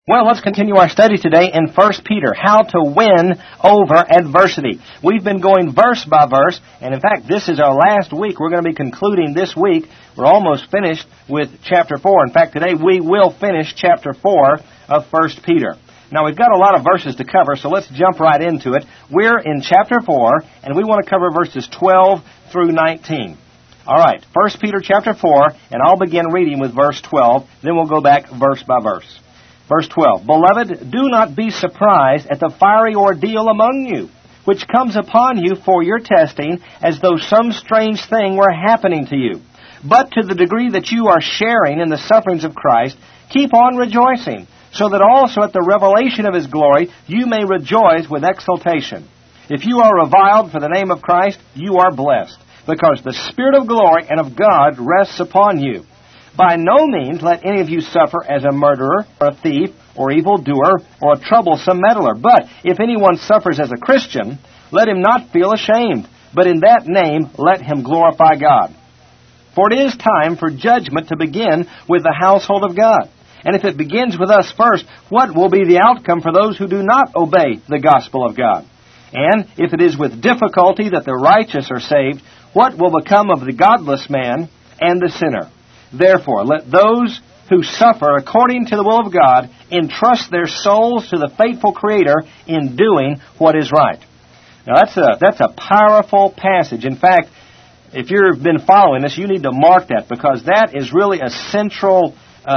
Well, let's continue our study today in 1 Peter, how to win over adversity. We've been going verse by verse, and in fact, this is our last week. We're going to be concluding this week. We're almost finished with chapter 4. In fact, today we will finish chapter 4 of 1 Peter. Now, we've got a lot of verses to cover, so let's jump right into it. We're in chapter 4, and we want to cover verses 12 through 19. All right, 1 Peter chapter 4, and I'll begin reading with verse 12, then we'll go back verse by verse. Verse 12, Beloved, do not be surprised at the fiery ordeal among you, which comes upon you for your testing, as though some strange thing were happening to you. But to the degree that you are sharing in the sufferings of Christ, keep on rejoicing, so that also at the revelation of His glory you may rejoice with exultation. If you are reviled for the name of Christ, you are blessed, because the Spirit of glory and of God rests upon you. By no means let any of you suffer as a murderer, or a thief, or evildoer, or a troublesome meddler. But if anyone suffers as a Christian, let him not feel ashamed, but in that name let him glorify God. For it is time for judgment to begin with the household of God. And if it begins with us first, what will be the outcome for those who do not obey the gospel of God? And if it is with difficulty that the righteous are saved, what will become of the godless man and the sinner? Therefore, let those who suffer according to the will of God entrust their souls to the faithful Creator in doing what is right. Now, that's a powerful passage. In fact, if you've been following this, you need to mark that, because that is really a central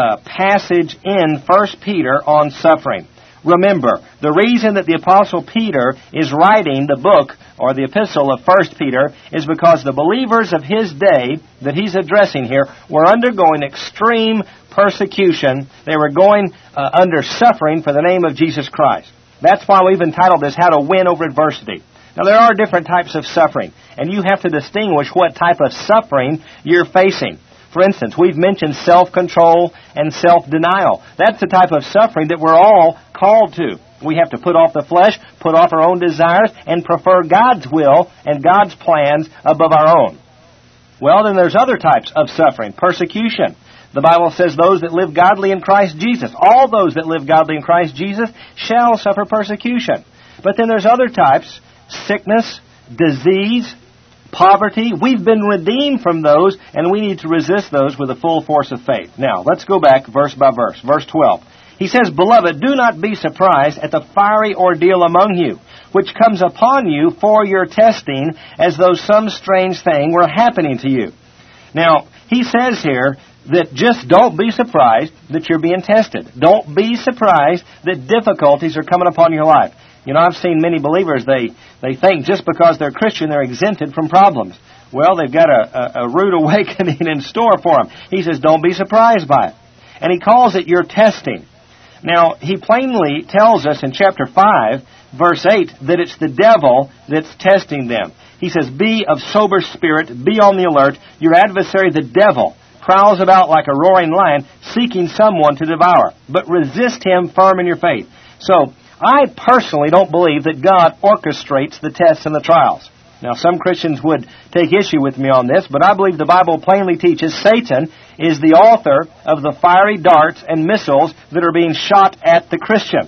passage in 1 Peter on suffering. Remember, the reason that the Apostle Peter is writing the book, or the epistle of 1 Peter, is because the believers of his day that he's addressing here were undergoing extreme persecution. They were going under suffering for the name of Jesus Christ. That's why we've entitled this, How to Win Over Adversity. Now, there are different types of suffering, and you have to distinguish what type of suffering you're facing. For instance, we've mentioned self-control and self-denial. That's the type of suffering that we're all called to. We have to put off the flesh, put off our own desires, and prefer God's will and God's plans above our own. Well, then there's other types of suffering. Persecution. The Bible says those that live godly in Christ Jesus, all those that live godly in Christ Jesus, shall suffer persecution. But then there's other types, sickness, disease, poverty. We've been redeemed from those, and we need to resist those with the full force of faith. Now, let's go back verse by verse. Verse 12. He says, Beloved, do not be surprised at the fiery ordeal among you, which comes upon you for your testing, as though some strange thing were happening to you. Now, he says here that just don't be surprised that you're being tested. Don't be surprised that difficulties are coming upon your life. You know, I've seen many believers, they think just because they're Christian, they're exempted from problems. Well, they've got a rude awakening in store for them. He says, don't be surprised by it. And he calls it your testing. Now, he plainly tells us in chapter 5, verse 8, that it's the devil that's testing them. He says, be of sober spirit, be on the alert. Your adversary, the devil, prowls about like a roaring lion, seeking someone to devour. But resist him firm in your faith. So, I personally don't believe that God orchestrates the tests and the trials. Now, some Christians would take issue with me on this, but I believe the Bible plainly teaches Satan is the author of the fiery darts and missiles that are being shot at the Christian.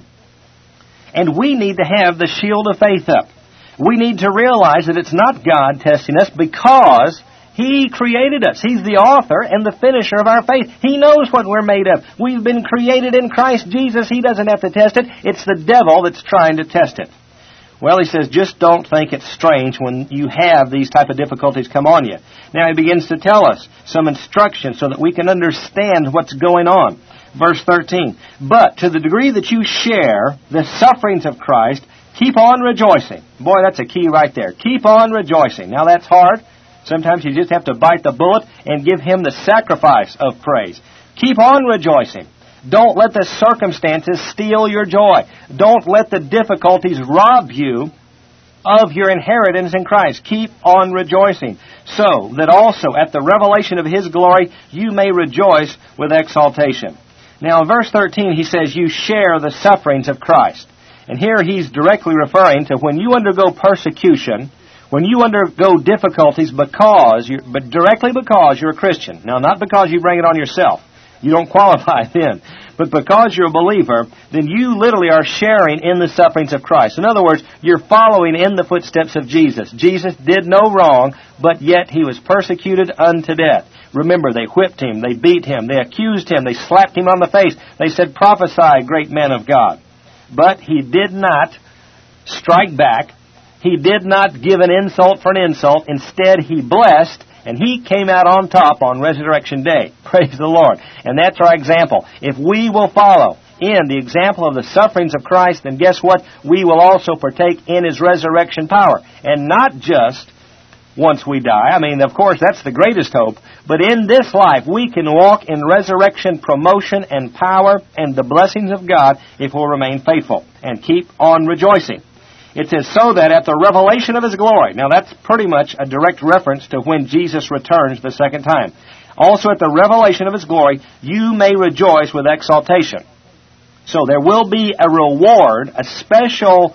And we need to have the shield of faith up. We need to realize that it's not God testing us, because He created us. He's the author and the finisher of our faith. He knows what we're made of. We've been created in Christ Jesus. He doesn't have to test it. It's the devil that's trying to test it. Well, he says, just don't think it's strange when you have these type of difficulties come on you. Now, he begins to tell us some instructions so that we can understand what's going on. Verse 13, But to the degree that you share the sufferings of Christ, keep on rejoicing. Boy, that's a key right there. Keep on rejoicing. Now, that's hard. Sometimes you just have to bite the bullet and give Him the sacrifice of praise. Keep on rejoicing. Don't let the circumstances steal your joy. Don't let the difficulties rob you of your inheritance in Christ. Keep on rejoicing, so that also at the revelation of His glory you may rejoice with exaltation. Now in verse 13 he says, you share the sufferings of Christ. And here he's directly referring to when you undergo persecution, when you undergo difficulties but directly because you're a Christian. Now, not because you bring it on yourself. You don't qualify then. But because you're a believer, then you literally are sharing in the sufferings of Christ. In other words, you're following in the footsteps of Jesus. Jesus did no wrong, but yet He was persecuted unto death. Remember, they whipped Him, they beat Him, they accused Him, they slapped Him on the face. They said, "Prophesy, great man of God." But He did not strike back. He did not give an insult for an insult. Instead, He blessed, and He came out on top on Resurrection Day. Praise the Lord. And that's our example. If we will follow in the example of the sufferings of Christ, then guess what? We will also partake in His resurrection power. And not just once we die. I mean, of course, that's the greatest hope. But in this life, we can walk in resurrection promotion and power and the blessings of God if we'll remain faithful and keep on rejoicing. It says, so that at the revelation of His glory. Now, that's pretty much a direct reference to when Jesus returns the second time. Also, at the revelation of His glory, you may rejoice with exaltation. So there will be a reward, a special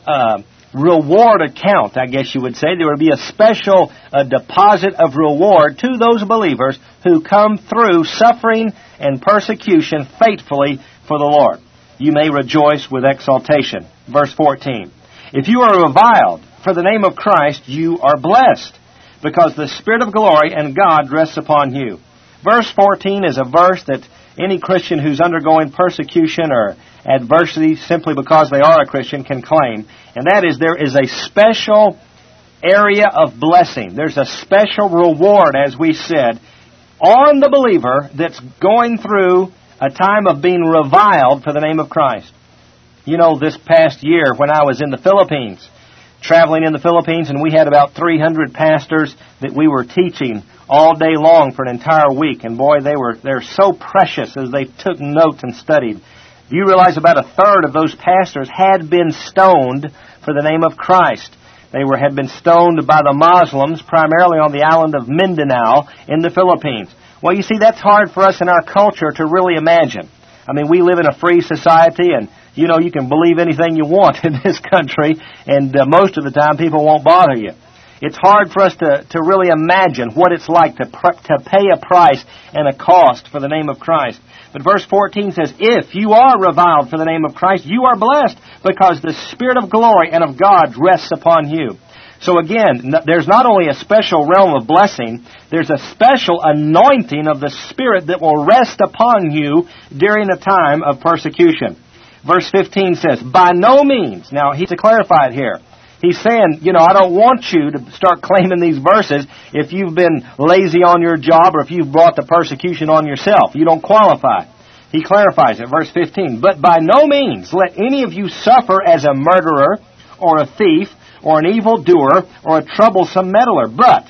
reward account, I guess you would say. There will be a special deposit of reward to those believers who come through suffering and persecution faithfully for the Lord. You may rejoice with exaltation. Verse 14. If you are reviled for the name of Christ, you are blessed, because the Spirit of glory and God rests upon you. Verse 14 is a verse that any Christian who's undergoing persecution or adversity simply because they are a Christian can claim. And that is, there is a special area of blessing. There's a special reward, as we said, on the believer that's going through a time of being reviled for the name of Christ. You know, this past year when I was in the Philippines, traveling in the Philippines, and we had about 300 pastors that we were teaching all day long for an entire week. And boy, they're so precious as they took notes and studied. Do you realize about a third of those pastors had been stoned for the name of Christ? They had been stoned by the Muslims, primarily on the island of Mindanao in the Philippines. Well, you see, that's hard for us in our culture to really imagine. I mean, we live in a free society, and you know, you can believe anything you want in this country, and most of the time people won't bother you. It's hard for us to really imagine what it's like to pay a price and a cost for the name of Christ. But verse 14 says, if you are reviled for the name of Christ, you are blessed, because the Spirit of glory and of God rests upon you. So again, there's not only a special realm of blessing, there's a special anointing of the Spirit that will rest upon you during a time of persecution. Verse 15 says, by no means. Now, he's to clarify it here. He's saying, you know, I don't want you to start claiming these verses if you've been lazy on your job or if you've brought the persecution on yourself. You don't qualify. He clarifies it, verse 15. But by no means let any of you suffer as a murderer or a thief or an evildoer or a troublesome meddler. But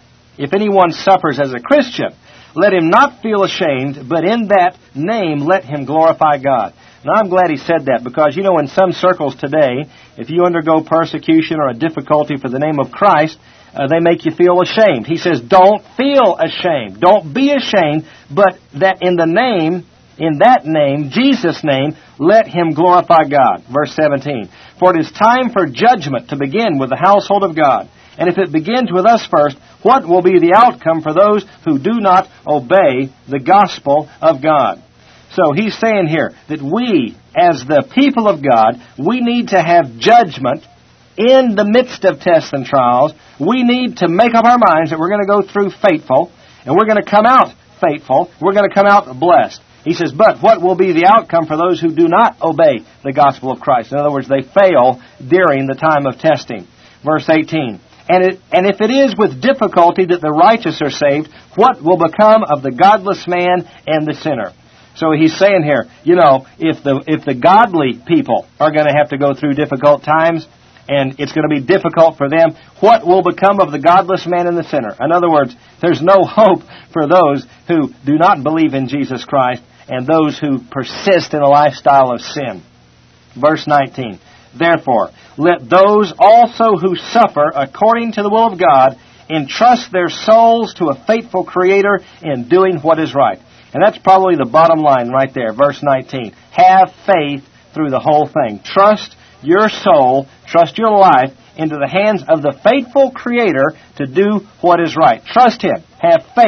if anyone suffers as a Christian, let him not feel ashamed, but in that name let him glorify God. Now, I'm glad he said that, because, you know, in some circles today, if you undergo persecution or a difficulty for the name of Christ, they make you feel ashamed. He says, don't feel ashamed. Don't be ashamed, but that in that name, Jesus' name, let him glorify God. Verse 17, for it is time for judgment to begin with the household of God. And if it begins with us first, what will be the outcome for those who do not obey the gospel of God? So he's saying here that we, as the people of God, we need to have judgment in the midst of tests and trials. We need to make up our minds that we're going to go through faithful, and we're going to come out faithful. We're going to come out blessed. He says, but what will be the outcome for those who do not obey the gospel of Christ? In other words, they fail during the time of testing. Verse 18, and if it is with difficulty that the righteous are saved, what will become of the godless man and the sinner? So he's saying here, you know, if the godly people are going to have to go through difficult times, and it's going to be difficult for them, what will become of the godless man and the sinner? In other words, there's no hope for those who do not believe in Jesus Christ and those who persist in a lifestyle of sin. Verse 19, therefore, let those also who suffer according to the will of God entrust their souls to a faithful Creator in doing what is right. And that's probably the bottom line right there, verse 19. Have faith through the whole thing. Trust your soul, trust your life into the hands of the faithful Creator to do what is right. Trust Him. Have faith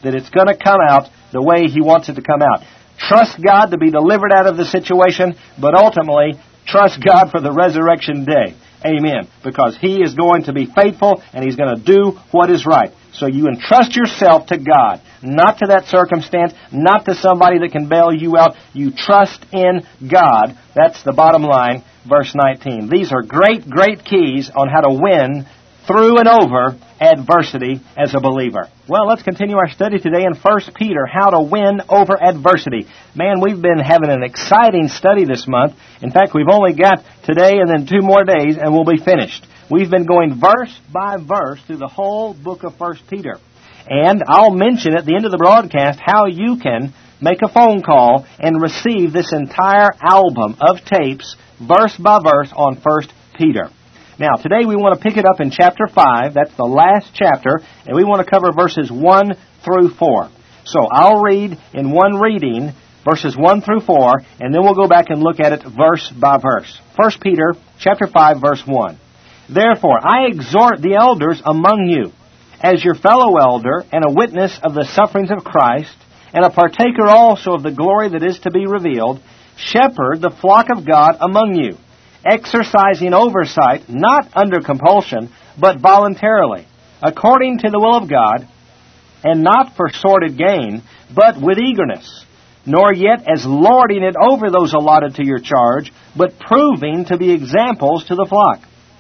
that it's going to come out the way He wants it to come out. Trust God to be delivered out of the situation, but ultimately, trust God for the resurrection day. Amen. Because He is going to be faithful, and He's going to do what is right. So you entrust yourself to God, not to that circumstance, not to somebody that can bail you out. You trust in God. That's the bottom line, verse 19. These are great, great keys on how to win through and over adversity as a believer. Well, let's continue our study today in 1 Peter, how to win over adversity. Man, we've been having an exciting study this month. In fact, we've only got today and then 2 more days, and we'll be finished. We've been going verse by verse through the whole book of 1 Peter. And I'll mention at the end of the broadcast how you can make a phone call and receive this entire album of tapes, verse by verse, on 1 Peter. Now, today we want to pick it up in chapter 5. That's the last chapter, and we want to cover verses 1 through 4. So I'll read in one reading verses 1 through 4, and then we'll go back and look at it verse by verse. 1 Peter chapter 5, verse 1. Therefore, I exhort the elders among you, as your fellow elder and a witness of the sufferings of Christ, and a partaker also of the glory that is to be revealed, shepherd the flock of God among you, exercising oversight, not under compulsion, but voluntarily, according to the will of God, and not for sordid gain, but with eagerness, nor yet as lording it over those allotted to your charge, but proving to be examples to the flock.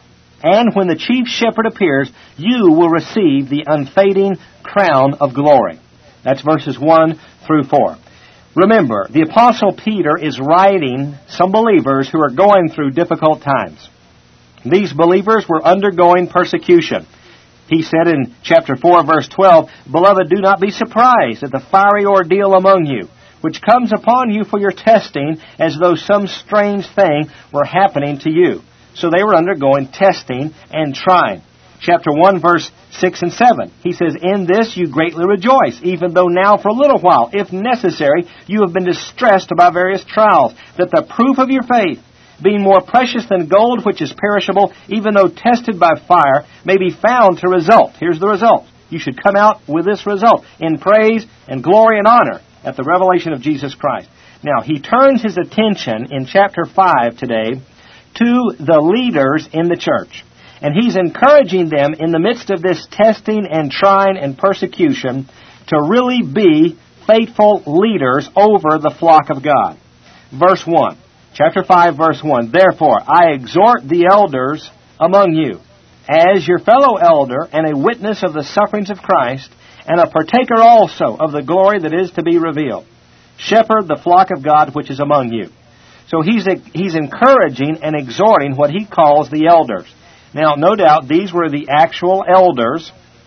And when the chief shepherd appears, you will receive the unfading crown of glory. That's verses 1 through 4. Remember, the Apostle Peter is writing some believers who are going through difficult times. These believers were undergoing persecution. He said in chapter 4, verse 12, Beloved, do not be surprised at the fiery ordeal among you, which comes upon you for your testing, as though some strange thing were happening to you. So they were undergoing testing and trying. Chapter 1, verse 6 and 7. He says, In this you greatly rejoice, even though now for a little while, if necessary, you have been distressed by various trials, that the proof of your faith, being more precious than gold which is perishable, even though tested by fire, may be found to result. Here's the result. You should come out with this result, in praise and glory and honor at the revelation of Jesus Christ. Now, he turns his attention in chapter 5 today to the leaders in the church. And he's encouraging them in the midst of this testing and trying and persecution to really be faithful leaders over the flock of God. Verse 1. Chapter 5, verse 1. Therefore, I exhort the elders among you, as your fellow elder and a witness of the sufferings of Christ, and a partaker also of the glory that is to be revealed. Shepherd the flock of God which is among you. So he's encouraging and exhorting what he calls the elders. Now, no doubt, these were the actual elders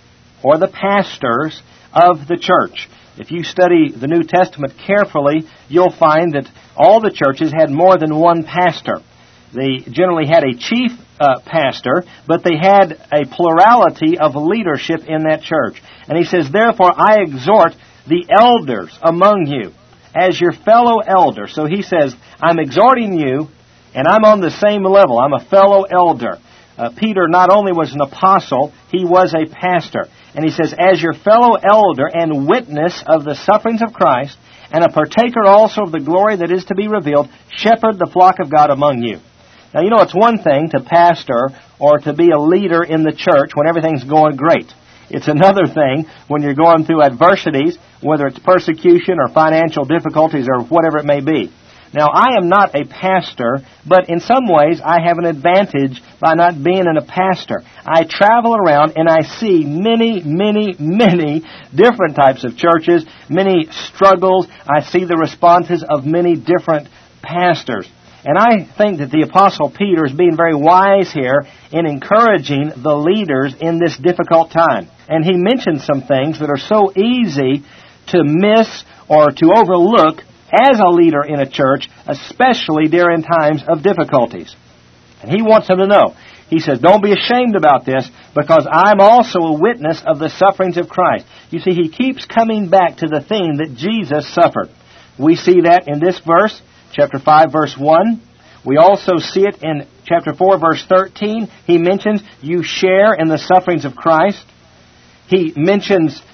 or the pastors of the church. If you study the New Testament carefully, you'll find that all the churches had more than one pastor. They generally had a chief pastor, but they had a plurality of leadership in that church. And he says, Therefore, I exhort the elders among you, as your fellow elder. So he says, I'm exhorting you, and I'm on the same level. I'm a fellow elder. Peter not only was an apostle, he was a pastor. And he says, as your fellow elder and witness of the sufferings of Christ, and a partaker also of the glory that is to be revealed, shepherd the flock of God among you. Now, you know, it's one thing to pastor or to be a leader in the church when everything's going great. It's another thing when you're going through adversities, whether it's persecution or financial difficulties or whatever it may be. Now, I am not a pastor, but in some ways I have an advantage by not being a pastor. I travel around and I see many, many, many different types of churches, many struggles. I see the responses of many different pastors. And I think that the Apostle Peter is being very wise here in encouraging the leaders in this difficult time. And he mentions some things that are so easy to miss or to overlook as a leader in a church, especially during times of difficulties. And he wants them to know. He says, don't be ashamed about this, because I'm also a witness of the sufferings of Christ. You see, he keeps coming back to the theme that Jesus suffered. We see that in this verse, chapter 5, verse 1. We also see it in chapter 4, verse 13. He mentions you share in the sufferings of Christ. He mentions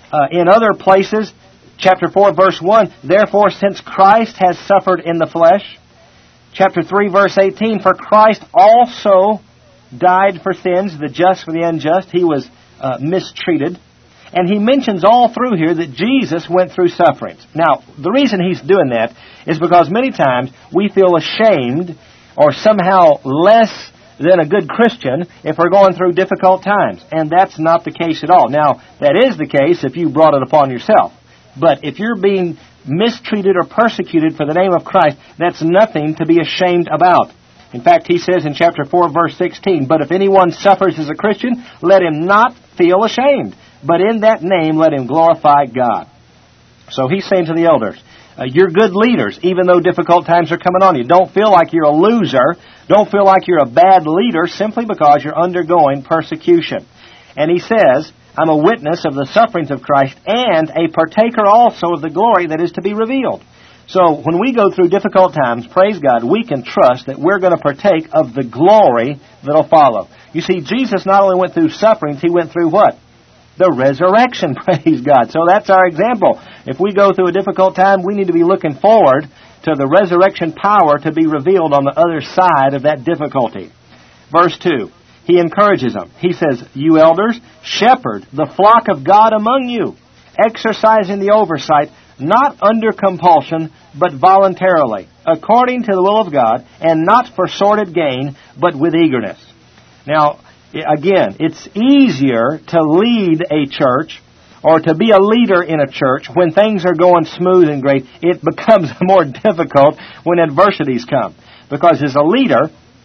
In other places, chapter 4, verse 1, therefore, since Christ has suffered in the flesh. Chapter 3, verse 18, for Christ also died for sins, the just for the unjust. He was mistreated. And he mentions all through here that Jesus went through sufferings. Now, the reason he's doing that is because many times we feel ashamed or somehow less than a good Christian if we're going through difficult times. And that's not the case at all. Now, that is the case if you brought it upon yourself. But if you're being mistreated or persecuted for the name of Christ, that's nothing to be ashamed about. In fact, he says in chapter 4, verse 16, but if anyone suffers as a Christian, let him not feel ashamed, but in that name let him glorify God. So he's saying to the elders, you're good leaders, even though difficult times are coming on you. Don't feel like you're a loser. Don't feel like you're a bad leader simply because you're undergoing persecution. And he says, I'm a witness of the sufferings of Christ and a partaker also of the glory that is to be revealed. So when we go through difficult times, praise God, we can trust that we're going to partake of the glory that will follow. You see, Jesus not only went through sufferings, he went through what? The resurrection, praise God. So that's our example. If we go through a difficult time, we need to be looking forward to the resurrection power to be revealed on the other side of that difficulty. Verse 2, he encourages them. He says, you elders, shepherd the flock of God among you, exercising the oversight, not under compulsion, but voluntarily, according to the will of God, and not for sordid gain, but with eagerness. Now, again, it's easier to lead a church or to be a leader in a church when things are going smooth and great. It becomes more difficult when adversities come. Because as a leader,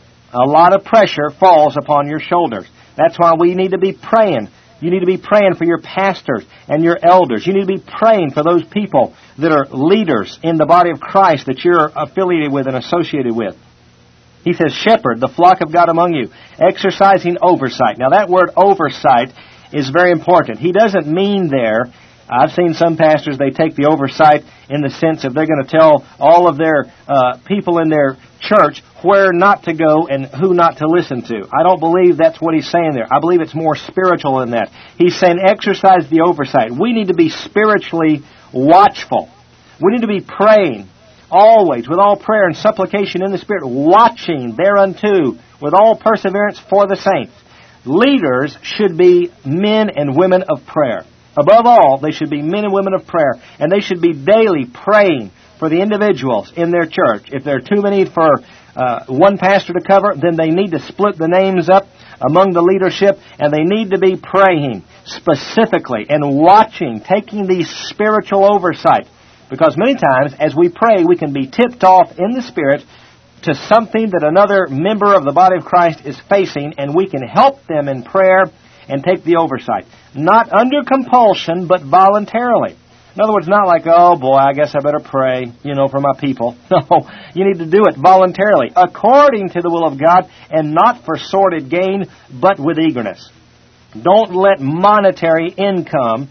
a lot of pressure falls upon your shoulders. That's why we need to be praying. You need to be praying for your pastors and your elders. You need to be praying for those people that are leaders in the body of Christ that you're affiliated with and associated with. He says, shepherd the flock of God among you, exercising oversight. Now that word oversight is very important. He doesn't mean there, I've seen some pastors, they take the oversight in the sense of they're going to tell all of their people in their church where not to go and who not to listen to. I don't believe that's what he's saying there. I believe it's more spiritual than that. He's saying exercise the oversight. We need to be spiritually watchful. We need to be praying always with all prayer and supplication in the Spirit, watching thereunto with all perseverance for the saints. Leaders should be men and women of prayer. Above all, they should be men and women of prayer, and they should be daily praying for the individuals in their church. If there are too many for one pastor to cover, then they need to split the names up among the leadership, and they need to be praying specifically and watching, taking these spiritual oversight. Because many times, as we pray, we can be tipped off in the Spirit to something that another member of the body of Christ is facing, and we can help them in prayer and take the oversight. Not under compulsion, but voluntarily. In other words, not like, oh boy, I guess I better pray, for my people. No, you need to do it voluntarily, according to the will of God, and not for sordid gain, but with eagerness. Don't let monetary income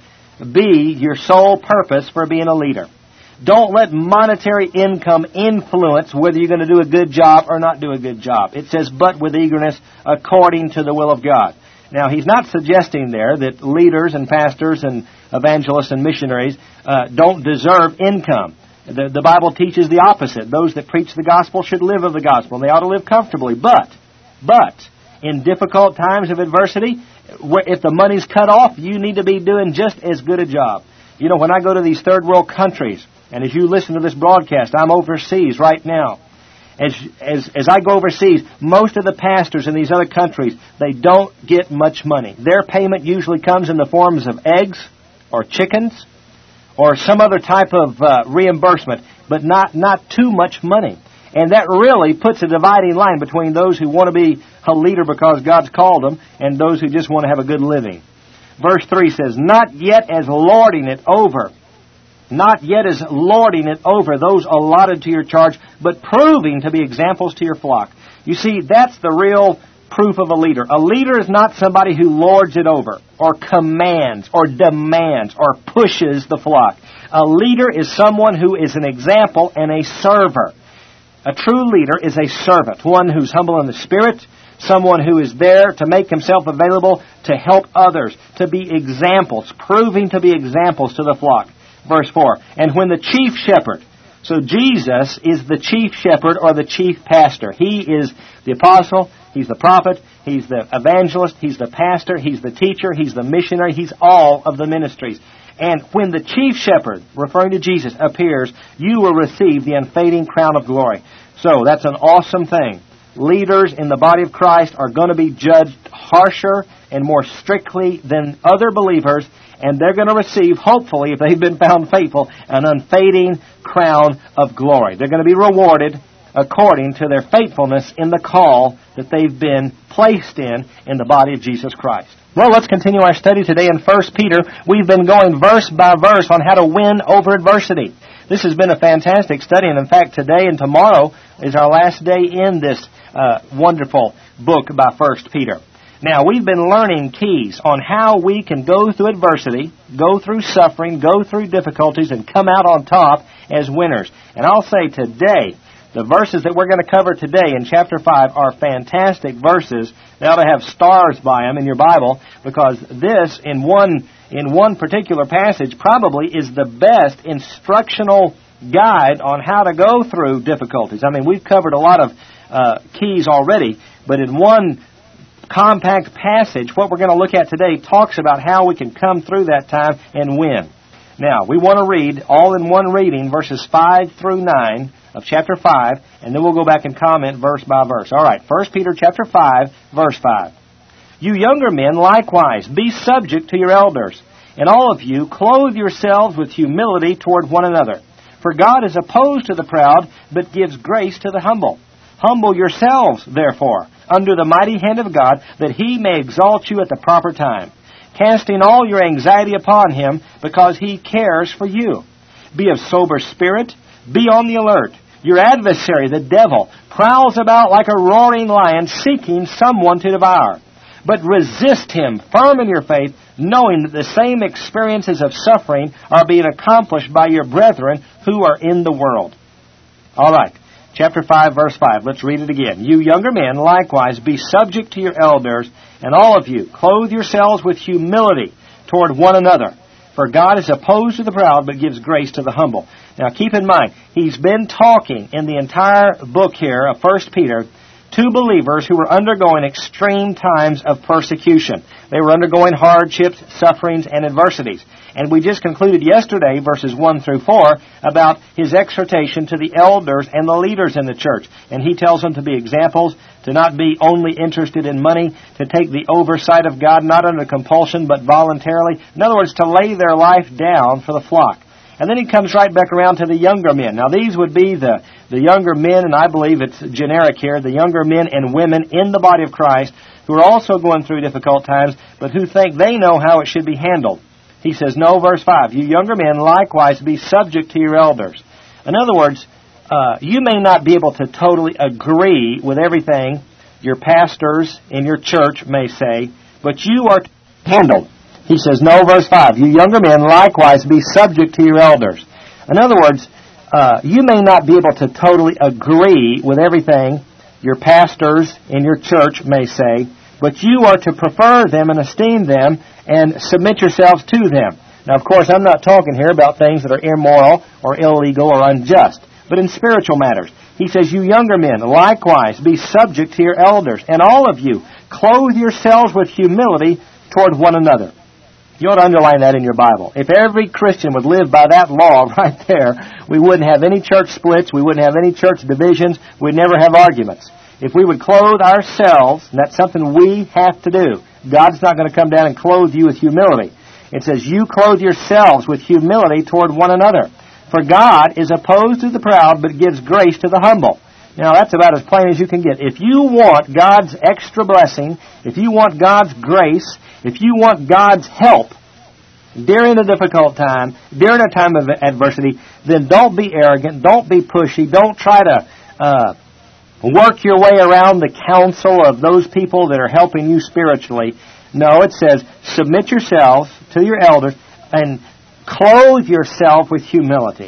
be your sole purpose for being a leader. Don't let monetary income influence whether you're going to do a good job or not do a good job. It says, but with eagerness, according to the will of God. Now, he's not suggesting there that leaders and pastors and evangelists and missionaries don't deserve income. The Bible teaches the opposite. Those that preach the gospel should live of the gospel, and they ought to live comfortably. But, in difficult times of adversity, if the money's cut off, you need to be doing just as good a job. When I go to these third world countries, and as you listen to this broadcast, I'm overseas right now. As I go overseas, most of the pastors in these other countries, they don't get much money. Their payment usually comes in the forms of eggs or chickens or some other type of reimbursement, but not too much money. And that really puts a dividing line between those who want to be a leader because God's called them and those who just want to have a good living. Verse 3 says, not yet as lording it over those allotted to your charge, but proving to be examples to your flock. You see, that's the real proof of a leader. A leader is not somebody who lords it over, or commands, or demands, or pushes the flock. A leader is someone who is an example and a server. A true leader is a servant, one who's humble in the spirit, someone who is there to make himself available to help others, to be examples, proving to be examples to the flock. Verse 4, and when the chief shepherd, so Jesus is the chief shepherd or the chief pastor. He is the apostle, he's the prophet, he's the evangelist, he's the pastor, he's the teacher, he's the missionary, he's all of the ministries. And when the chief shepherd, referring to Jesus, appears, you will receive the unfading crown of glory. So that's an awesome thing. Leaders in the body of Christ are going to be judged harsher and more strictly than other believers, and they're going to receive, hopefully, if they've been found faithful, an unfading crown of glory. They're going to be rewarded according to their faithfulness in the call that they've been placed in the body of Jesus Christ. Well, let's continue our study today in 1 Peter. We've been going verse by verse on how to win over adversity. This has been a fantastic study, and in fact, today and tomorrow is our last day in this wonderful book by 1 Peter. Now, we've been learning keys on how we can go through adversity, go through suffering, go through difficulties, and come out on top as winners. And I'll say today, the verses that we're going to cover today in chapter 5 are fantastic verses. They ought to have stars by them in your Bible, because this, in one particular passage, probably is the best instructional guide on how to go through difficulties. I mean, we've covered a lot of keys already, but in one compact passage, what we're going to look at today talks about how we can come through that time and win. Now, we want to read all in one reading, verses 5 through 9 of chapter 5, and then we'll go back and comment verse by verse. All right, 1 Peter chapter 5, verse 5. You younger men, likewise, be subject to your elders, and all of you clothe yourselves with humility toward one another. For God is opposed to the proud, but gives grace to the humble. Humble yourselves, therefore, under the mighty hand of God, that He may exalt you at the proper time, casting all your anxiety upon Him, because He cares for you. Be of sober spirit, be on the alert. Your adversary, the devil, prowls about like a roaring lion, seeking someone to devour. But resist him, firm in your faith, knowing that the same experiences of suffering are being accomplished by your brethren who are in the world. All right, chapter 5, verse 5. Let's read it again. You younger men, likewise, be subject to your elders, and all of you, clothe yourselves with humility toward one another. For God is opposed to the proud, but gives grace to the humble. Now keep in mind, he's been talking in the entire book here of 1 Peter to believers who were undergoing extreme times of persecution. They were undergoing hardships, sufferings, and adversities. And we just concluded yesterday, verses 1 through 4, about his exhortation to the elders and the leaders in the church. And he tells them to be examples, to not be only interested in money, to take the oversight of God, not under compulsion, but voluntarily. In other words, to lay their life down for the flock. And then he comes right back around to the younger men. Now, these would be the younger men, and I believe it's generic here, the younger men and women in the body of Christ who are also going through difficult times, but who think they know how it should be handled. He says, no, verse 5, you younger men likewise be subject to your elders. In other words, you may not be able to totally agree with everything your pastors in your church may say, but you are handled. He says, no, verse 5, you younger men likewise be subject to your elders. In other words, you may not be able to totally agree with everything your pastors in your church may say, but you are to prefer them and esteem them and submit yourselves to them. Now, of course, I'm not talking here about things that are immoral or illegal or unjust, but in spiritual matters. He says, you younger men, likewise, be subject to your elders, and all of you, clothe yourselves with humility toward one another. You ought to underline that in your Bible. If every Christian would live by that law right there, we wouldn't have any church splits, we wouldn't have any church divisions, we'd never have arguments. If we would clothe ourselves, and that's something we have to do, God's not going to come down and clothe you with humility. It says, you clothe yourselves with humility toward one another. For God is opposed to the proud, but gives grace to the humble. Now, that's about as plain as you can get. If you want God's extra blessing, if you want God's grace, if you want God's help during a difficult time, during a time of adversity, then don't be arrogant, don't be pushy, don't try to work your way around the counsel of those people that are helping you spiritually. No, it says, submit yourselves to your elders and clothe yourself with humility.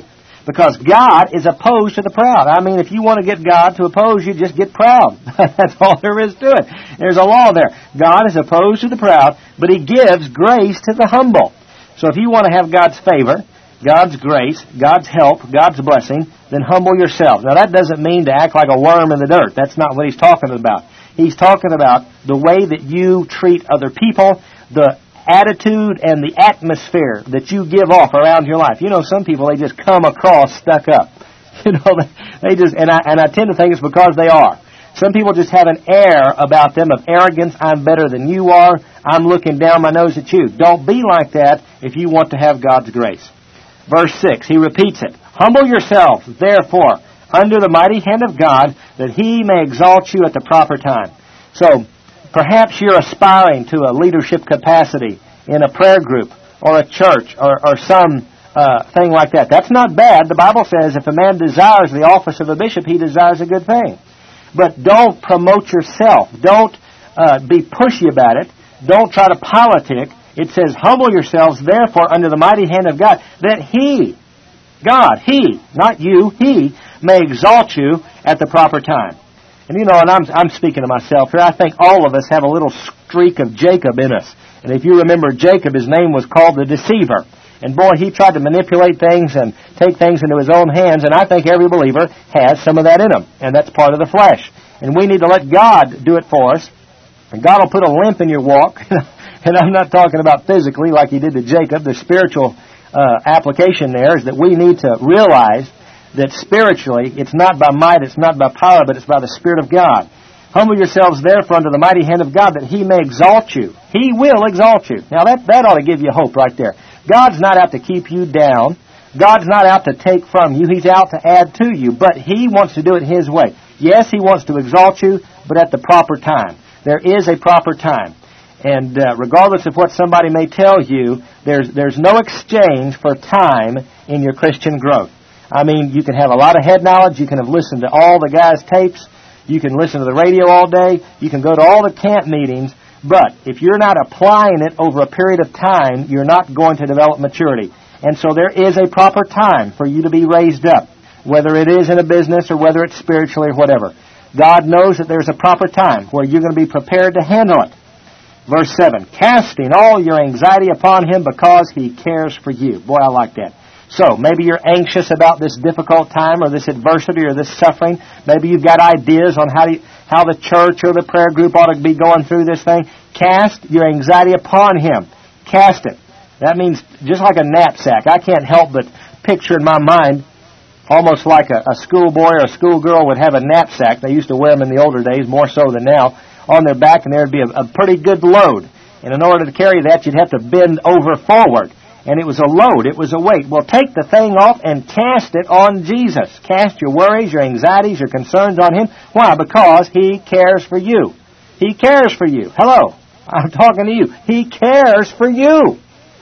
Because God is opposed to the proud. I mean, if you want to get God to oppose you, just get proud. That's all there is to it. There's a law there. God is opposed to the proud, but He gives grace to the humble. So if you want to have God's favor, God's grace, God's help, God's blessing, then humble yourself. Now that doesn't mean to act like a worm in the dirt. That's not what He's talking about. He's talking about the way that you treat other people, the attitude and the atmosphere that you give off around your life. You know, some people, they just come across stuck up. You know, they just, and I tend to think it's because they are. Some people just have an air about them of arrogance. I'm better than you are. I'm looking down my nose at you. Don't be like that if you want to have God's grace. Verse 6, he repeats it. Humble yourselves, therefore, under the mighty hand of God, that He may exalt you at the proper time. So, perhaps you're aspiring to a leadership capacity in a prayer group or a church or some thing like that. That's not bad. The Bible says if a man desires the office of a bishop, he desires a good thing. But don't promote yourself. Don't be pushy about it. Don't try to politic. It says, humble yourselves, therefore, under the mighty hand of God, that He, God, He, not you, He, may exalt you at the proper time. And you know, and I'm speaking to myself here, I think all of us have a little streak of Jacob in us. And if you remember Jacob, his name was called the deceiver. And boy, he tried to manipulate things and take things into his own hands, and I think every believer has some of that in him. And that's part of the flesh. And we need to let God do it for us. And God will put a limp in your walk. And I'm not talking about physically like He did to Jacob. The spiritual application there is that we need to realize that spiritually, it's not by might, it's not by power, but it's by the Spirit of God. Humble yourselves therefore under the mighty hand of God, that He may exalt you. He will exalt you. Now that ought to give you hope right there. God's not out to keep you down. God's not out to take from you. He's out to add to you. But He wants to do it His way. Yes, He wants to exalt you, but at the proper time. There is a proper time. And regardless of what somebody may tell you, there's no exchange for time in your Christian growth. I mean, you can have a lot of head knowledge. You can have listened to all the guys' tapes. You can listen to the radio all day. You can go to all the camp meetings. But if you're not applying it over a period of time, you're not going to develop maturity. And so there is a proper time for you to be raised up, whether it is in a business or whether it's spiritually or whatever. God knows that there's a proper time where you're going to be prepared to handle it. Verse 7, casting all your anxiety upon Him because He cares for you. Boy, I like that. So, maybe you're anxious about this difficult time or this adversity or this suffering. Maybe you've got ideas on how the church or the prayer group ought to be going through this thing. Cast your anxiety upon Him. Cast it. That means just like a knapsack. I can't help but picture in my mind almost like a schoolboy or a schoolgirl would have a knapsack. They used to wear them in the older days, more so than now, on their back, and there would be a pretty good load. And in order to carry that, you'd have to bend over forward. And it was a load. It was a weight. Well, take the thing off and cast it on Jesus. Cast your worries, your anxieties, your concerns on Him. Why? Because He cares for you. He cares for you. Hello. I'm talking to you. He cares for you.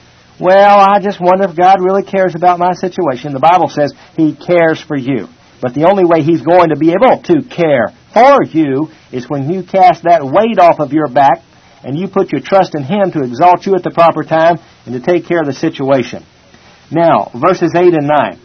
Well, I just wonder if God really cares about my situation. The Bible says He cares for you. But the only way He's going to be able to care for you is when you cast that weight off of your back and you put your trust in Him to exalt you at the proper time and to take care of the situation. Now, verses 8 and 9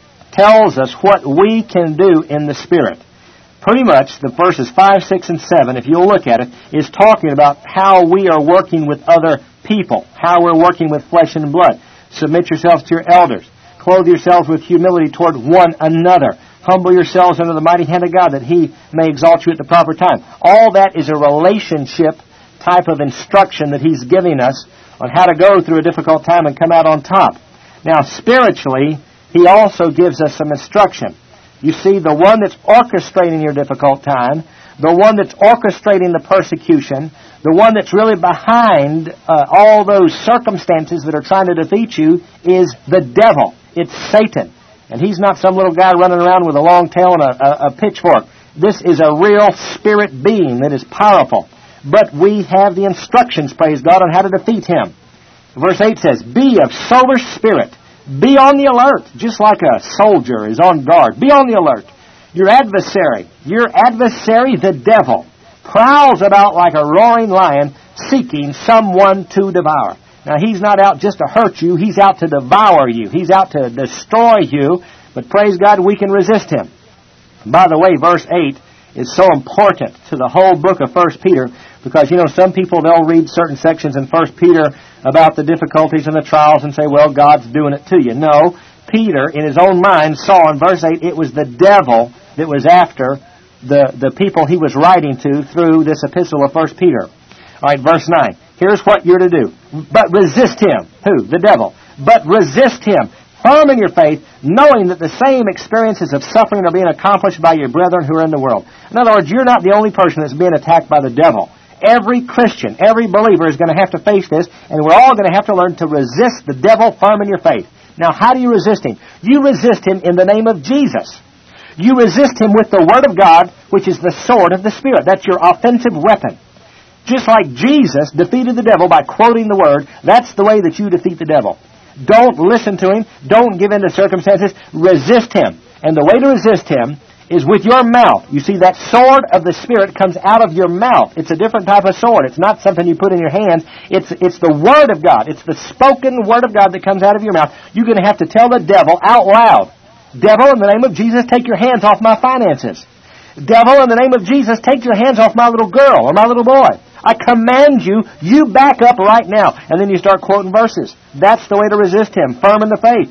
tells us what we can do in the Spirit. Pretty much, the verses 5, 6, and 7, if you'll look at it, is talking about how we are working with other people, how we're working with flesh and blood. Submit yourselves to your elders. Clothe yourselves with humility toward one another. Humble yourselves under the mighty hand of God, that He may exalt you at the proper time. All that is a relationship type of instruction that He's giving us on how to go through a difficult time and come out on top. Now, spiritually, He also gives us some instruction. You see, the one that's orchestrating your difficult time, the one that's orchestrating the persecution, the one that's really behind all those circumstances that are trying to defeat you is the devil. It's Satan. And he's not some little guy running around with a long tail and a pitchfork. This is a real spirit being that is powerful. But we have the instructions, praise God, on how to defeat him. Verse 8 says, be of sober spirit. Be on the alert, just like a soldier is on guard. Be on the alert. Your adversary, the devil, prowls about like a roaring lion, seeking someone to devour. Now, he's not out just to hurt you. He's out to devour you. He's out to destroy you But praise God, we can resist him. By the way, verse 8 is so important to the whole book of 1 Peter because, some people, they'll read certain sections in 1 Peter about the difficulties and the trials and say, well, God's doing it to you. No, Peter, in his own mind, saw in verse 8 it was the devil that was after the people he was writing to through this epistle of 1 Peter. All right, verse 9. Here's what you're to do. But resist him. Who? The devil. But resist him. Firm in your faith, knowing that the same experiences of suffering are being accomplished by your brethren who are in the world. In other words, you're not the only person that's being attacked by the devil. Every Christian, every believer is going to have to face this, and we're all going to have to learn to resist the devil firm in your faith. Now, how do you resist him? You resist him in the name of Jesus. You resist him with the Word of God, which is the sword of the Spirit. That's your offensive weapon. Just like Jesus defeated the devil by quoting the Word, that's the way that you defeat the devil. Don't listen to him. Don't give in to circumstances. Resist him. And the way to resist him is with your mouth. You see, that sword of the Spirit comes out of your mouth. It's a different type of sword. It's not something you put in your hands. It's the Word of God. It's the spoken Word of God that comes out of your mouth. You're going to have to tell the devil out loud, devil, in the name of Jesus, take your hands off my finances. Devil, in the name of Jesus, take your hands off my little girl or my little boy. I command you, you back up right now. And then you start quoting verses. That's the way to resist him, firm in the faith.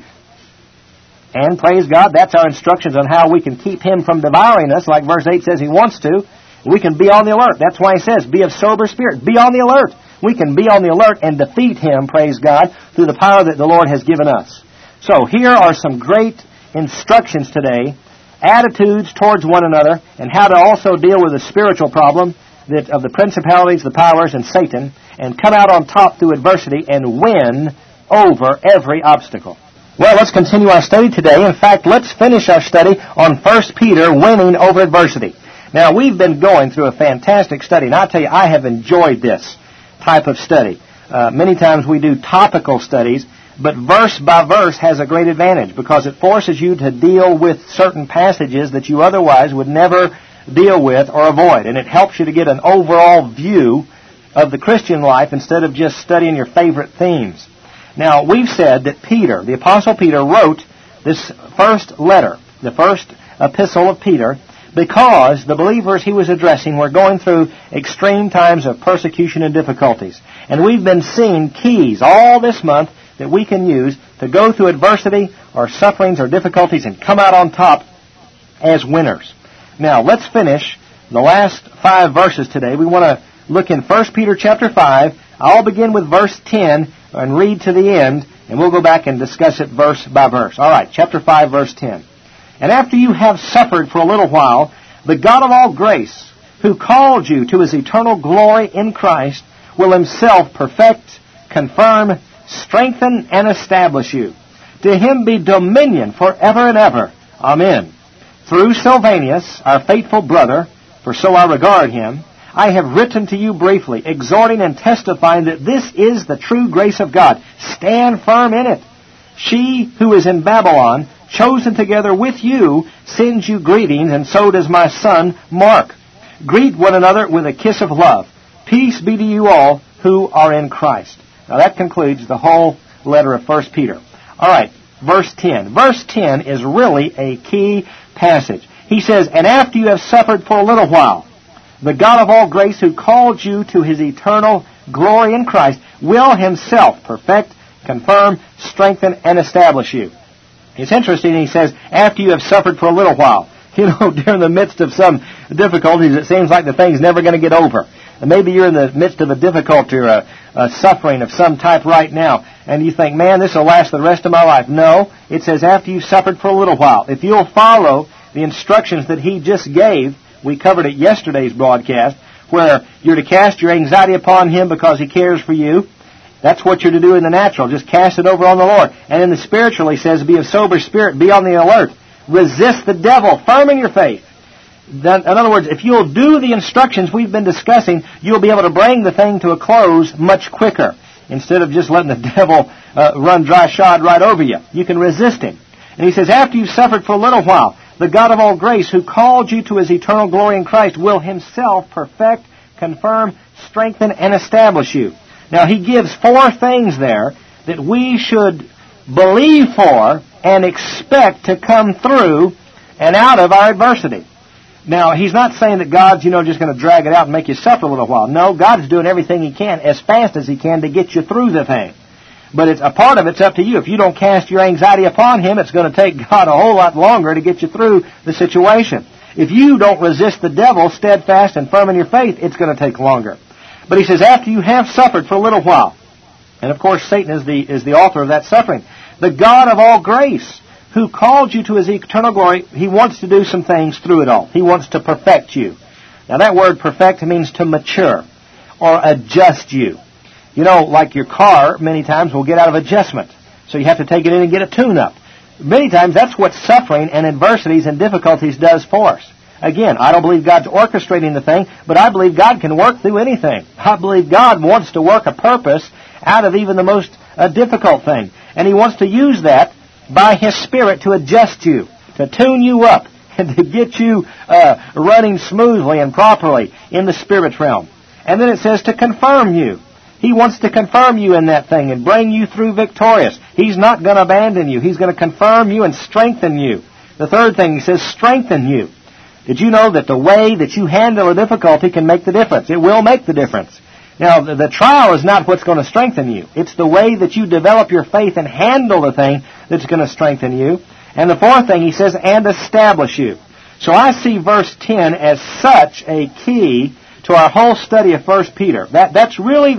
And praise God, that's our instructions on how we can keep him from devouring us, like verse 8 says he wants to. We can be on the alert. That's why he says, be of sober spirit. Be on the alert. We can be on the alert and defeat him, praise God, through the power that the Lord has given us. So here are some great instructions today, attitudes towards one another, and how to also deal with a spiritual problem of the principalities, the powers, and Satan, and come out on top through adversity and win over every obstacle. Well, let's continue our study today. In fact, let's finish our study on 1 Peter, winning over adversity. Now, we've been going through a fantastic study, and I'll tell you, I have enjoyed this type of study. Many times we do topical studies, but verse by verse has a great advantage because it forces you to deal with certain passages that you otherwise would never deal with or avoid. And it helps you to get an overall view of the Christian life instead of just studying your favorite themes. Now, we've said that Peter, the Apostle Peter, wrote this first letter, the first epistle of Peter, because the believers he was addressing were going through extreme times of persecution and difficulties. And we've been seeing keys all this month that we can use to go through adversity or sufferings or difficulties and come out on top as winners. Now, let's finish the last 5 verses today. We want to look in 1 Peter chapter 5. I'll begin with verse 10 and read to the end, and we'll go back and discuss it verse by verse. All right, chapter 5, verse 10. And after you have suffered for a little while, the God of all grace, who called you to his eternal glory in Christ, will himself perfect, confirm, strengthen, and establish you. To him be dominion forever and ever. Amen. Through Silvanus, our faithful brother, for so I regard him, I have written to you briefly, exhorting and testifying that this is the true grace of God. Stand firm in it. She who is in Babylon, chosen together with you, sends you greetings, and so does my son Mark. Greet one another with a kiss of love. Peace be to you all who are in Christ. Now that concludes the whole letter of 1 Peter. All right, verse 10. Verse 10 is really a key passage. He says, and after you have suffered for a little while, the God of all grace who called you to his eternal glory in Christ will himself perfect, confirm, strengthen, and establish you. It's interesting, he says, after you have suffered for a little while. You know, during the midst of some difficulties, it seems like the thing's never going to get over. And maybe you're in the midst of a difficulty or a suffering of some type right now, and you think, man, this will last the rest of my life. No, it says after you've suffered for a little while. If you'll follow the instructions that he just gave, we covered it yesterday's broadcast, where you're to cast your anxiety upon him because he cares for you. That's what you're to do in the natural. Just cast it over on the Lord. And in the spiritual, he says, be of sober spirit, be on the alert. Resist the devil, firm in your faith. In other words, if you'll do the instructions we've been discussing, you'll be able to bring the thing to a close much quicker, instead of just letting the devil run dry shod right over you. You can resist him. And he says, after you've suffered for a little while, the God of all grace, who called you to his eternal glory in Christ, will himself perfect, confirm, strengthen, and establish you. Now, he gives 4 things there that we should believe for and expect to come through and out of our adversity. Now, he's not saying that God's, just going to drag it out and make you suffer a little while. No, God's doing everything He can as fast as He can to get you through the thing. But a part of it's up to you. If you don't cast your anxiety upon Him, it's going to take God a whole lot longer to get you through the situation. If you don't resist the devil steadfast and firm in your faith, it's going to take longer. But he says, after you have suffered for a little while, and of course Satan is the author of that suffering, the God of all grace, who called you to His eternal glory, He wants to do some things through it all. He wants to perfect you. Now that word perfect means to mature or adjust you. Like your car, many times will get out of adjustment. So you have to take it in and get a tune-up. Many times that's what suffering and adversities and difficulties does for us. Again, I don't believe God's orchestrating the thing, but I believe God can work through anything. I believe God wants to work a purpose out of even the most difficult thing. And He wants to use that by His Spirit to adjust you, to tune you up, and to get you running smoothly and properly in the Spirit realm. And then it says to confirm you. He wants to confirm you in that thing and bring you through victorious. He's not going to abandon you. He's going to confirm you and strengthen you. The third thing, He says, strengthen you. Did you know that the way that you handle a difficulty can make the difference? It will make the difference. Now, the trial is not what's going to strengthen you. It's the way that you develop your faith and handle the thing that's going to strengthen you. And the fourth thing, He says, and establish you. So I see verse 10 as such a key to our whole study of 1 Peter. That's really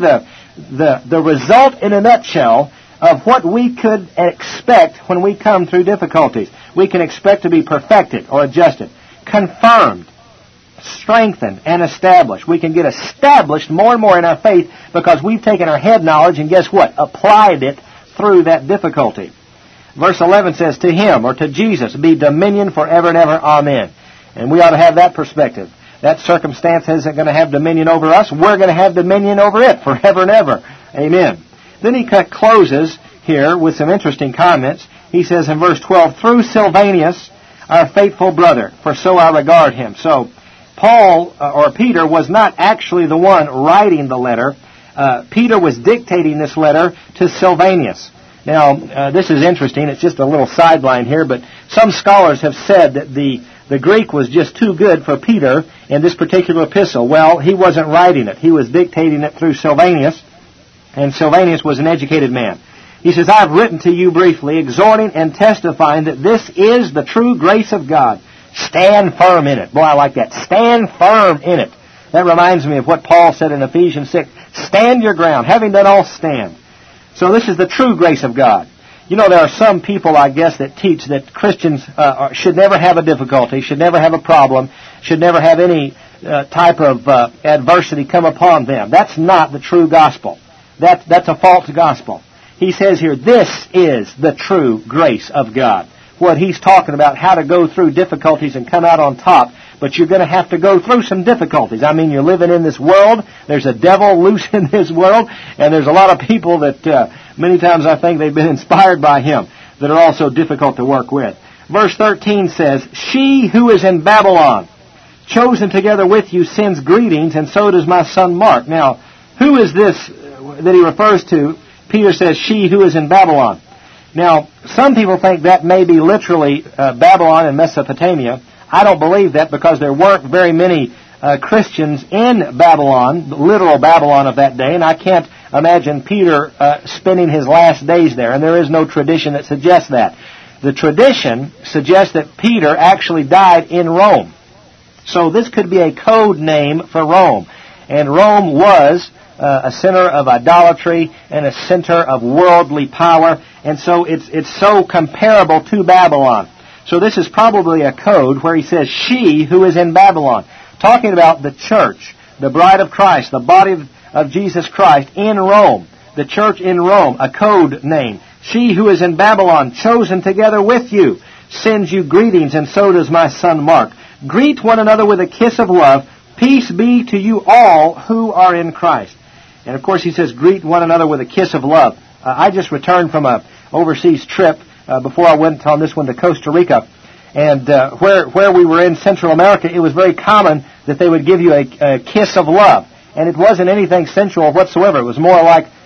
the result in a nutshell of what we could expect when we come through difficulties. We can expect to be perfected or adjusted, confirmed, strengthened, and established. We can get established more and more in our faith because we've taken our head knowledge and guess what? Applied it through that difficulty. Verse 11 says, to Him, or to Jesus, be dominion forever and ever. Amen. And we ought to have that perspective. That circumstance isn't going to have dominion over us. We're going to have dominion over it forever and ever. Amen. Then he closes here with some interesting comments. He says in verse 12, through Silvanus, our faithful brother, for so I regard him. So Paul, or Peter, was not actually the one writing the letter. Peter was dictating this letter to Silvanus. Now, this is interesting. It's just a little sideline here, but some scholars have said that the Greek was just too good for Peter in this particular epistle. Well, he wasn't writing it. He was dictating it through Silvanus, and Silvanus was an educated man. He says, I have written to you briefly, exhorting and testifying that this is the true grace of God. Stand firm in it. Boy, I like that. Stand firm in it. That reminds me of what Paul said in Ephesians 6. Stand your ground. Having done all, stand. So this is the true grace of God. There are some people, I guess, that teach that Christians should never have a difficulty, should never have a problem, should never have any type of adversity come upon them. That's not the true gospel. That's a false gospel. He says here, this is the true grace of God. What he's talking about, how to go through difficulties and come out on top, but you're going to have to go through some difficulties. I mean, you're living in this world. There's a devil loose in this world, and there's a lot of people that many times I think they've been inspired by him that are also difficult to work with. Verse 13 says, she who is in Babylon, chosen together with you, sends greetings, and so does my son Mark. Now, who is this that he refers to? Peter says, she who is in Babylon. Now, some people think that may be literally Babylon and Mesopotamia. I don't believe that because there weren't very many Christians in Babylon, the literal Babylon of that day, and I can't imagine Peter spending his last days there, and there is no tradition that suggests that. The tradition suggests that Peter actually died in Rome. So this could be a code name for Rome. And Rome was a center of idolatry and a center of worldly power, and so it's so comparable to Babylon. So this is probably a code where he says, she who is in Babylon, talking about the church, the bride of Christ, the body of Jesus Christ in Rome, the church in Rome, a code name. She who is in Babylon, chosen together with you, sends you greetings, and so does my son Mark. Greet one another with a kiss of love. Peace be to you all who are in Christ. And of course he says, greet one another with a kiss of love. I just returned from an overseas trip before I went on this one to Costa Rica. And where we were in Central America, it was very common that they would give you a kiss of love. And it wasn't anything sensual whatsoever. It was more like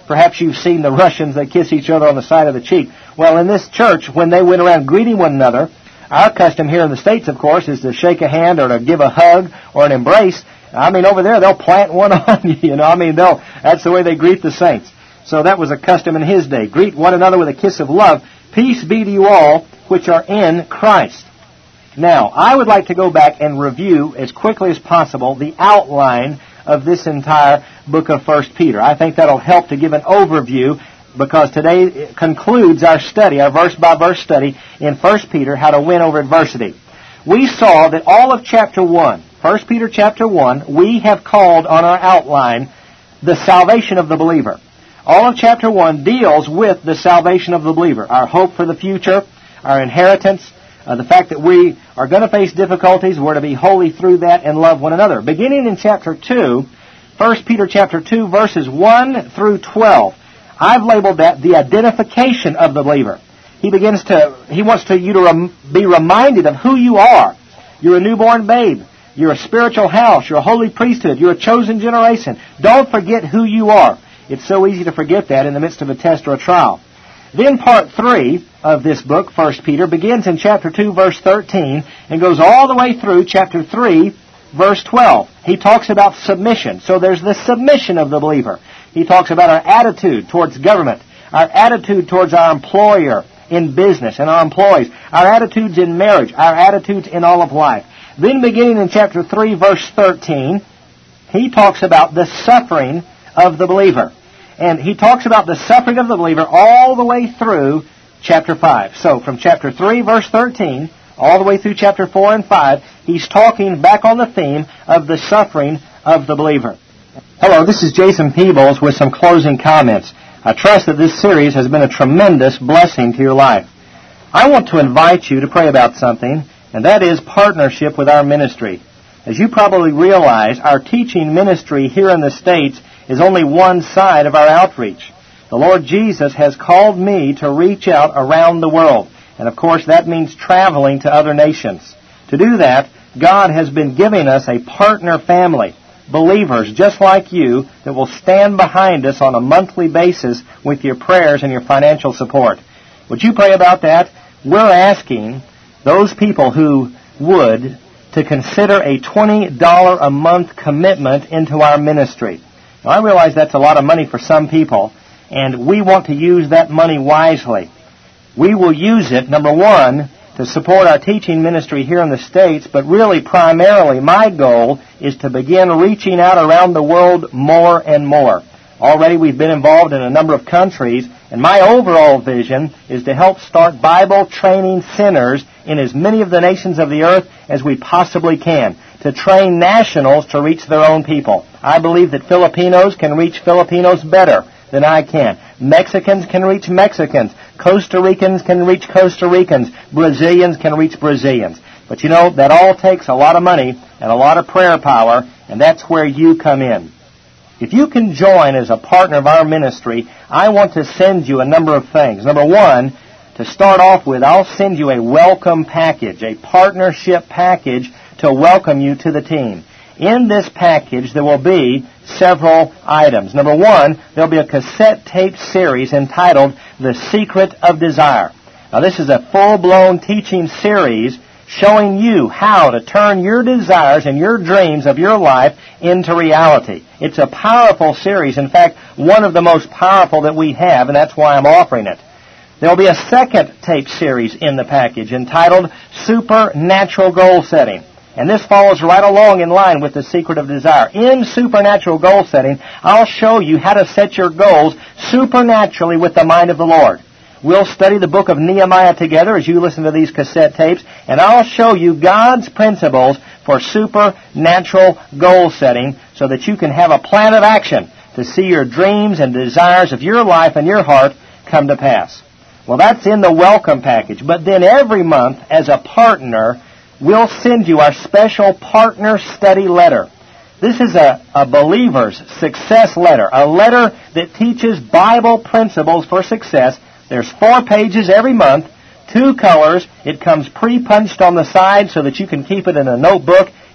Perhaps you've seen the Russians, they kiss each other on the side of the cheek. Well, in this church, when they went around greeting one another, our custom here in the States, of course, is to shake a hand or to give a hug or an embrace. I mean, over there, they'll plant one on you, that's the way they greet the saints. So that was a custom in his day. Greet one another with a kiss of love. Peace be to you all which are in Christ. Now, I would like to go back and review as quickly as possible the outline of this entire book of 1 Peter. I think that'll help to give an overview, because today concludes our study, our verse-by-verse study in 1 Peter, how to win over adversity. We saw that all of chapter 1, 1 Peter chapter 1, we have called on our outline the salvation of the believer. All of chapter 1 deals with the salvation of the believer, our hope for the future, our inheritance, the fact that we are going to face difficulties, we're to be holy through that and love one another. Beginning in chapter 2, 1 Peter chapter 2, verses 1 through 12, I've labeled that the identification of the believer. He wants you to be reminded of who you are. You're a newborn babe. You're a spiritual house. You're a holy priesthood. You're a chosen generation. Don't forget who you are. It's so easy to forget that in the midst of a test or a trial. Then part 3 of this book, 1 Peter, begins in chapter 2, verse 13, and goes all the way through chapter 3, verse 12. He talks about submission. So there's the submission of the believer. He talks about our attitude towards government, our attitude towards our employer in business and our employees, our attitudes in marriage, our attitudes in all of life. Then beginning in chapter 3, verse 13, he talks about the suffering of the believer. And he talks about the suffering of the believer all the way through chapter 5. So from chapter 3, verse 13, all the way through chapter 4 and 5, he's talking back on the theme of the suffering of the believer. Hello, this is Jason Peebles with some closing comments. I trust that this series has been a tremendous blessing to your life. I want to invite you to pray about something, and that is partnership with our ministry. As you probably realize, our teaching ministry here in the States is only one side of our outreach. The Lord Jesus has called me to reach out around the world. And of course, that means traveling to other nations. To do that, God has been giving us a partner family, believers just like you, that will stand behind us on a monthly basis with your prayers and your financial support. Would you pray about that? We're asking those people who would to consider a $20 a month commitment into our ministry. Now, I realize that's a lot of money for some people, and we want to use that money wisely. We will use it, number one, to support our teaching ministry here in the States, but really primarily my goal is to begin reaching out around the world more and more. Already we've been involved in a number of countries, and my overall vision is to help start Bible training centers in as many of the nations of the earth as we possibly can, to train nationals to reach their own people. I believe that Filipinos can reach Filipinos better than I can. Mexicans can reach Mexicans. Costa Ricans can reach Costa Ricans. Brazilians can reach Brazilians. But that all takes a lot of money and a lot of prayer power, and that's where you come in. If you can join as a partner of our ministry, I want to send you a number of things. Number one, to start off with, I'll send you a welcome package, a partnership package to welcome you to the team. In this package, there will be several items. Number one, there'll be a cassette tape series entitled The Secret of Desire. Now, this is a full-blown teaching series showing you how to turn your desires and your dreams of your life into reality. It's a powerful series. In fact, one of the most powerful that we have, and that's why I'm offering it. There will be a second tape series in the package entitled Supernatural Goal Setting. And this follows right along in line with The Secret of Desire. In Supernatural Goal Setting, I'll show you how to set your goals supernaturally with the mind of the Lord. We'll study the book of Nehemiah together as you listen to these cassette tapes, and I'll show you God's principles for supernatural goal setting so that you can have a plan of action to see your dreams and desires of your life and your heart come to pass. Well, that's in the welcome package. But then every month, as a partner, we'll send you our special partner study letter. This is a believer's success letter, a letter that teaches Bible principles for success. There's 4 pages every month, 2 colors. It comes pre-punched on the side so that you can keep it in a notebook.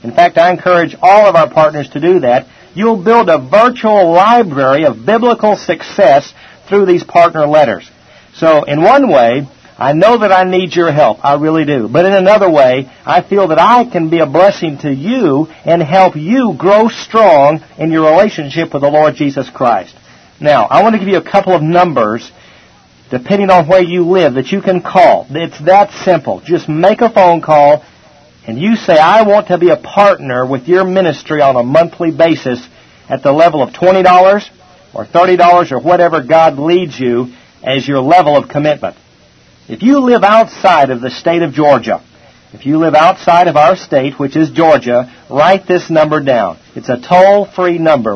In fact, I encourage all of our partners to do that. You'll build a virtual library of biblical success through these partner letters. So, in one way, I know that I need your help. I really do. But in another way, I feel that I can be a blessing to you and help you grow strong in your relationship with the Lord Jesus Christ. Now, I want to give you a couple of numbers, depending on where you live, that you can call. It's that simple. Just make a phone call, and you say, I want to be a partner with your ministry on a monthly basis at the level of $20 or $30 or whatever God leads you as your level of commitment. If you live outside of the state of Georgia, if you live outside of our state, which is Georgia, write this number down. It's a toll-free number,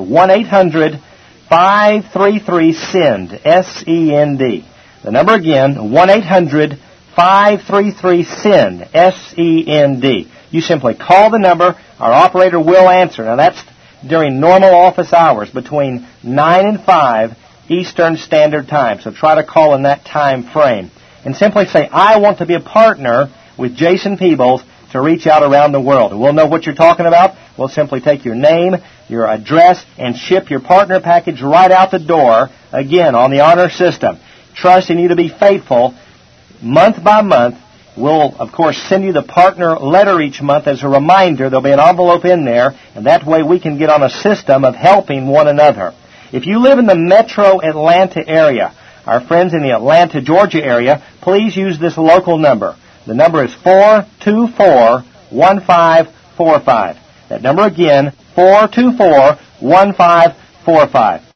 1-800-533-SEND, S-E-N-D. The number again, 1-800-533-SEND, S-E-N-D. You simply call the number. Our operator will answer. Now, that's during normal office hours between 9 and 5 Eastern Standard Time. So try to call in that time frame. And simply say, I want to be a partner with Jason Peebles to reach out around the world. And we'll know what you're talking about. We'll simply take your name, your address, and ship your partner package right out the door, again, on the honor system. Trusting you to be faithful month by month. We'll, of course, send you the partner letter each month as a reminder. There'll be an envelope in there, and that way we can get on a system of helping one another. If you live in the metro Atlanta area, our friends in the Atlanta, Georgia area, please use this local number. The number is 424-1545. That number again, 424-1545.